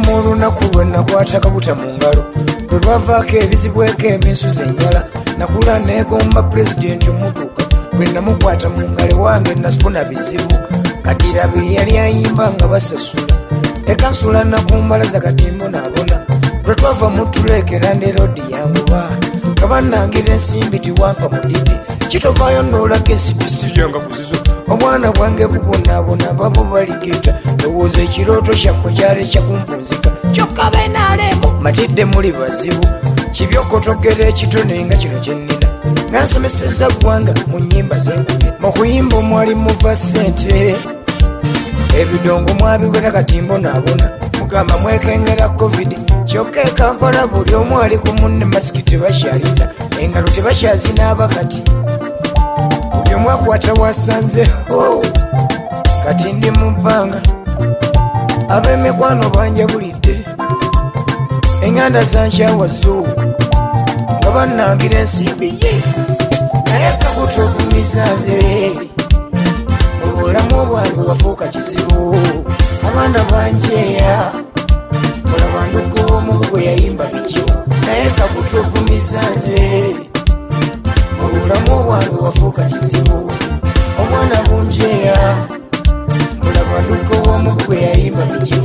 mu lunaku lwe nakwata kabuta mu ngalo lwe lwavaako ebizibweko eminsu zenjala nakula neegomba pulezidenti omutuuka bwe namukwata mu ngalo wange nasifuna bizibu kadira bye yali ayimba nga basasula ekansula nakumbala za katimbo nabona lwe twava mu tuleekera nderodi yanguba kabanangira ensimbi tiwampa mudidi kitovaayo noolaga ensitisiyanga kuzizo omwana bwange bubonaabona babo baligeta lowooza ekirooto kyammwe kyali kyakumpunzika kyokka benaalemu matidde muli bazibu kibyokotogera ekitone nga kino kyennina nga nsomeseza ggwanga mu nnyimba zenkubye mu kuyimba omwali muva ssente ebidongo mwabiwera katimbo naabona mugamba mwekengera covid kyokka ekampala buli omu ali ku munne masiki tebakyalina engalo tebakyazinaaba kati buli omu akwata wasanzeho kati ndi mu bbanga ab'emikwano banjabulidde eŋŋanda zankyawazo nga bannangira ensimbi ye naye kakutuvumisanze mu bulamu bwange wafuuka kizibu abaana banjeya mulabanduko omubu gwe yayimba bityo naye kakutuvumisanze mu bulamu bwange wafuuka kizibu omwana bunjeya mulabanduko omubu gwe yayimba bityo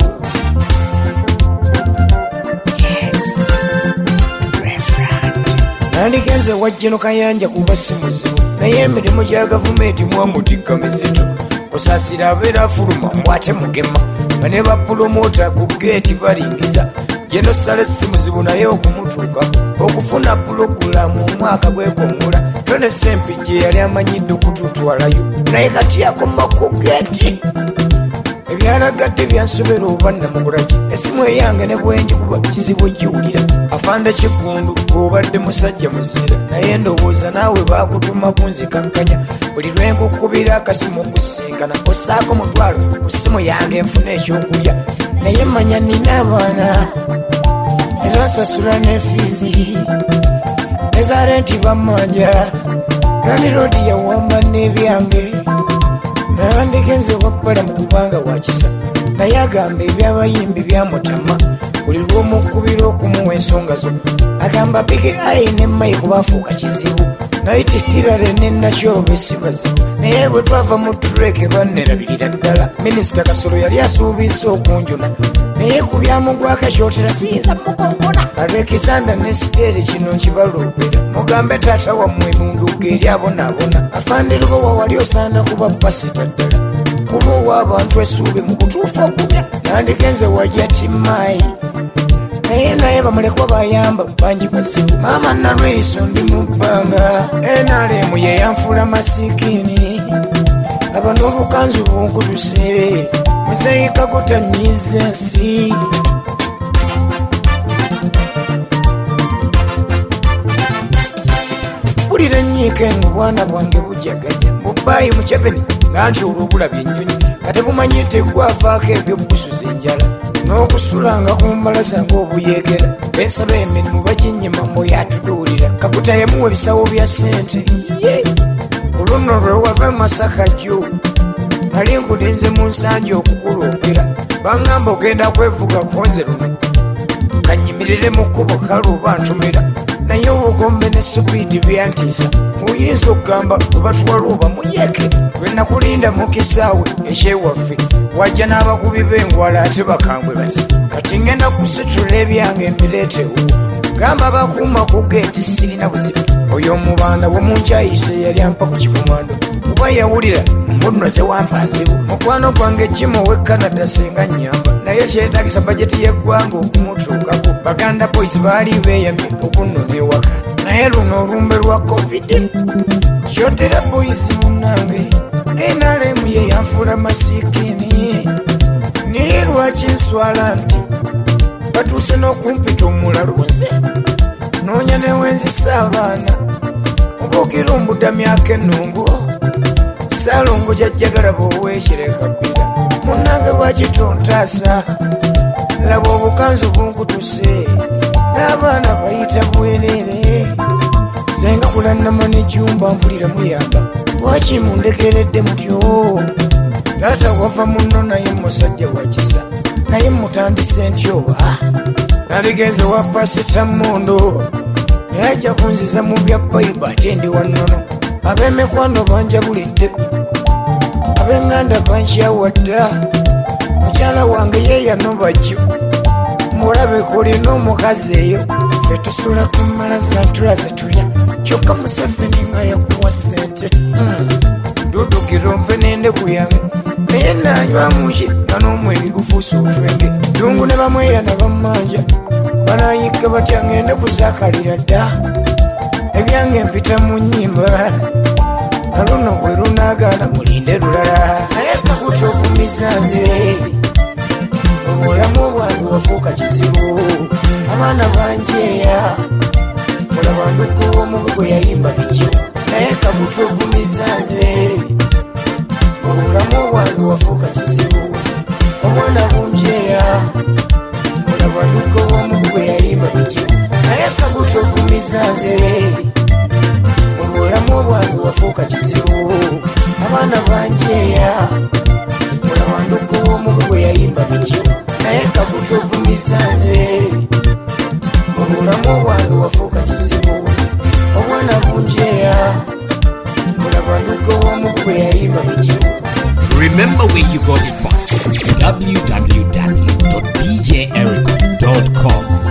nandigenze wajjeno kayanja kuba si muzibu naye emirimu gya gavumenti mwamutikka mizito kusaasira abeera afuluma mbwate mugema nga ne bapulomota ku geeti balingiza jeno sale si muzibu naye okumutuuka okufuna pulogulamu omwaka gwekongula tone sempi gye yali amanyidde okututwalayo naye kati yakoma ku geeti ebyalagadde byansobera oba namugulaki esimu eyange ne bwenjikuba kizibu giwulira afande kiggundu bw'obadde musajja muzira naye ndowooza naawe baakutuma kunzikakkanya buli lwenkukubira akasimu okusinkana ossaako mutwalo ku ssimu yange enfuna ekyokulya naye manya nina abaana era nsasula nefiizi nezaale nti bamanja nandirodi yawamba n'ebyange nandigenze wabbala mu kubanga wakisa naye agamba ebyabayimbi byamutama buli lw'omukubira okumuwa ensonga zo agamba bigi ayi ne mayiku bafuuka kizibu naiti hirare nenakyobe si bazibu naye bwe twava mu tureke bannerabirira ddala minisita kasolo yali asuubisa okunjuna naye ku byamugwako ekyotera siyinza mukongona alwekisanda ne siteeri kino nkibalobera mugambe taata wammwe munduga eri abonaabona afandirubowa wali osaana kuba pasita ddala kuba ow'abantu esuubi mu kutuufa okubya nandigenze wajja timaayi naye bamulekwa bayamba bangi bazibu maama nalwiso ndi mu bbanga enalemu ye yanfuula masikini laba n'obukanzu bunkutuse muzeyika gutanyiza ensi bulira enyiike ngo bwana bwange bujaganya mubaayi mukyeveni nga nti olwobulabya ennyonyi katebumanyite gwavaako ebyo busu zenjala n'okusulanga ku mbalaza ng'obuyegera bensaba emirimu baginyima muyatuduulira kakuta yamuwa ebisawo bya ssente oluno lwe wava masaka jjo nali nkulinze mu nsanja okukuloombera baŋŋamba ogenda kwevuga konze luno kanyimirire mu kkubo kale oba ntumira naye obugombe ne supiidi byantiisa oyinza okugamba webatwala oba muyeke lwe nakulinda mu kisaawe ekyewaffe wajja n'abakubi b'engwala ate bakambwe basi kati ngenda kusitula ebyange emireetewo gamba bakuuma ku geeti sirina buzibu oyo omubanda womunkyayise yali ampa ku kikomando kuba yawulira mbunoze wampa nzibu mukwano gwange jimo we canada senga nyamba naye kyetagisa bajeti yeggwanga okumutuukako baganda boys baali beeyamye okunona ewaka naye luno olumbe lwa covid kyotera boys munange enalemu ye yanfuula masikini naye lwaki nswala nti batuuse n'okumpita omulalo nze noonya newenzisa abaana obuukira ombudda myaka ennungu saalongo jajjagala bw'oweekirekabira munnange lwakitontaasa laba obukanzu bunkutuse n'abaana bayita bwereere senga kulannama nejjumba mpulira muyamba lwaki mundekeredde mutyo taata wava munno naye musajja wakisa naye mutandise ntyoba nabigenze wa Pasita Mondo naye ajja kunziza mu bya Bayibu ate ndi wannono ab'emikwano banjabulidde ab'enganda bankyawadda mukyala wange yeeyano bajjo mulabe kulina omukazi eyo ffe tusula ku malaza tulaze tulya kyokka Museveni nga yakuwa ssente dudukira ompe n'endeku yange naye nanywa muki nga n'omwenge gufuusa otwenge tungu ne bamweyana bammanja banayigga batya ngende kuzakalira dda ebyange mpita mu nnyimba na luno bwe lunaagaana mulinde lulala naye kakutuufumiza nze obulamu bwange wafuuka kizibu abaana banjeeya mulaba nduku w'omubi gwe yayimba bikibu naye kakutuufumiza nze obulamu bwange wafuuka kizibu omwana bunjeeya mulaba nduku w'omubi gwe yayimba bikibu naye kakutuufumiza nze obulamu bwange wafuuka kizibu abaana banjeeya mulaba nduku w'omubi gwe yayimba bikibu naye kakutuufumiza nze obulamu bwange wafuuka kizibu omwana bunjeeya mulaba nduku w'omubi gwe yayimba bikibu. Remember where you got it from. www.djericho.com